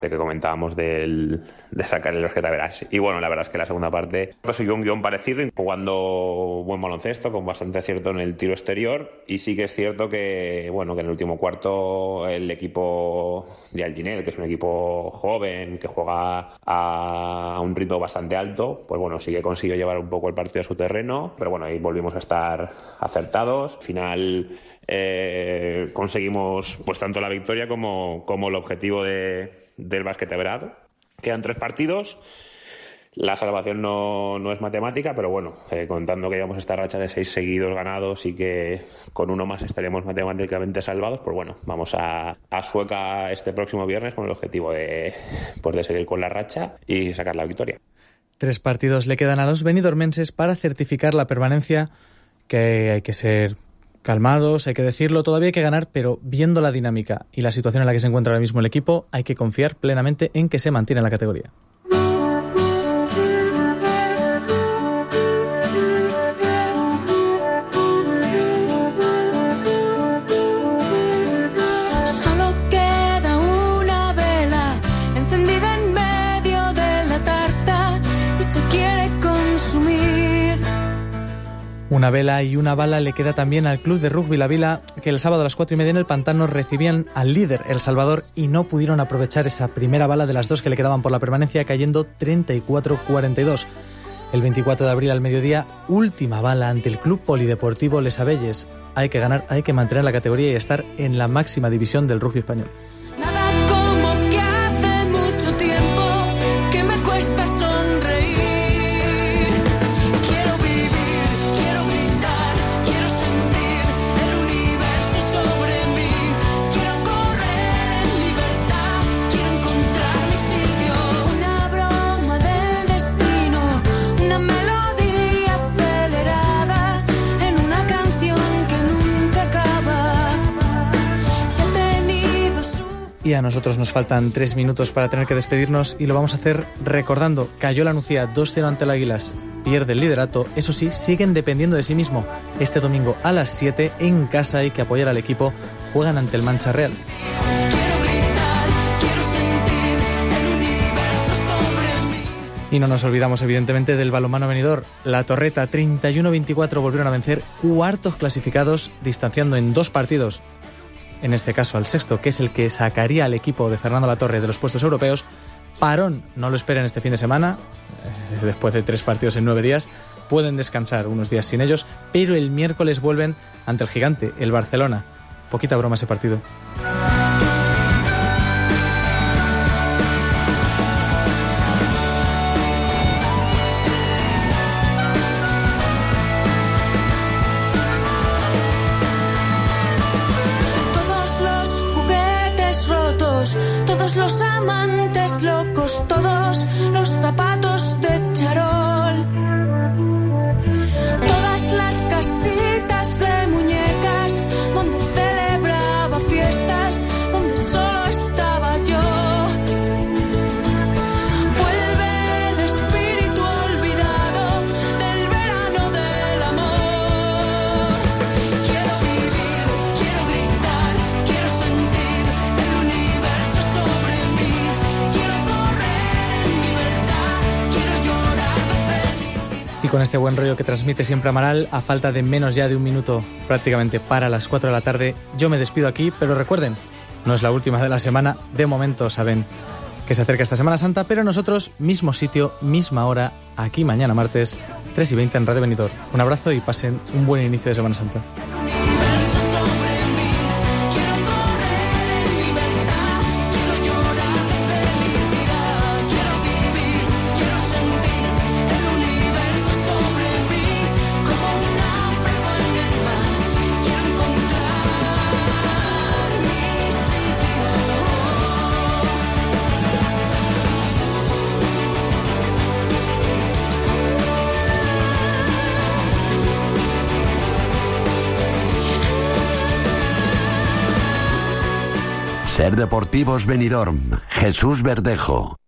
que comentábamos de sacar el Orgeta Verás. Y bueno, la verdad es que la segunda parte siguió un guión parecido, jugando buen baloncesto, con bastante acierto en el tiro exterior. Y sí que es cierto que en el último cuarto el equipo de Alginet, que es un equipo joven, que juega a un ritmo bastante alto, pues bueno, sí que consiguió llevar un poco el partido a su terreno. Pero bueno, ahí volvimos a estar acertados. Al final conseguimos pues tanto la victoria como el objetivo del Básquet Everard. Quedan 3 partidos. La salvación no es matemática, pero bueno, contando que llevamos esta racha de 6 seguidos ganados y que con uno más estaríamos matemáticamente salvados, pues bueno, vamos a Sueca este próximo viernes con el objetivo de seguir con la racha y sacar la victoria. 3 partidos le quedan a los benidormenses para certificar la permanencia, que hay que ser calmados, hay que decirlo, todavía hay que ganar, pero viendo la dinámica y la situación en la que se encuentra ahora mismo el equipo, hay que confiar plenamente en que se mantiene en la categoría. Solo queda una vela encendida en medio de la tarta y se quiere consumir. Una vela y una bala le queda también al Club de Rugby La Vila, que el sábado a las 4:30 en el Pantano recibían al líder, El Salvador, y no pudieron aprovechar esa primera bala de las 2 que le quedaban por la permanencia, cayendo 34-42. El 24 de abril al mediodía, última bala ante el Club Polideportivo Les Abelles. Hay que ganar, hay que mantener la categoría y estar en la máxima división del rugby español. Nada como que hace mucho tiempo que me cuesta sonreír. Quiero vivir, quiero gritar, quiero sentir el universo sobre mí. Quiero correr en libertad, quiero encontrar mi sitio. Una broma del destino, una melodía acelerada en una canción que nunca acaba. Si ha tenido su... Y a nosotros nos faltan 3 minutos para tener que despedirnos y lo vamos a hacer recordando. Cayó la Nucía 2-0 ante el Águilas, pierde el liderato, eso sí, siguen dependiendo de sí mismo. Este domingo a las 7 en casa hay que apoyar al equipo, juegan ante el Mancha Real. Quiero gritar, quiero sentir el universo sobre mí. Y no nos olvidamos evidentemente del balonmano Benidorm. La Torreta 31-24 volvieron a vencer, cuartos clasificados, distanciando en 2 partidos. En este caso al sexto, que es el que sacaría al equipo de Fernando Latorre de los puestos europeos. Parón, no lo esperen este fin de semana, después de 3 partidos en 9 días, pueden descansar unos días sin ellos, pero el miércoles vuelven ante el gigante, el Barcelona. Poquita broma ese partido. Todos los amantes locos, todos los zapatos de charol, todas las casitas de muñecas donde celebraba fiestas, donde solo estaba yo. Vuelve el espíritu olvidado del verano del amor. Quiero vivir, quiero gritar, quiero sentir el universo sobre mí. Quiero correr en libertad, quiero llorar de felicidad. Y con este buen rollo que transmite siempre Amaral, a falta de menos ya de un minuto prácticamente para las 4 de la tarde, yo me despido aquí, pero recuerden, no es la última de la semana, de momento saben que se acerca esta Semana Santa, pero nosotros, mismo sitio, misma hora, aquí mañana martes, 3:20 en Radio Benidorm. Un abrazo y pasen un buen inicio de Semana Santa. Ser Deportivos Benidorm, Jesús Verdejo.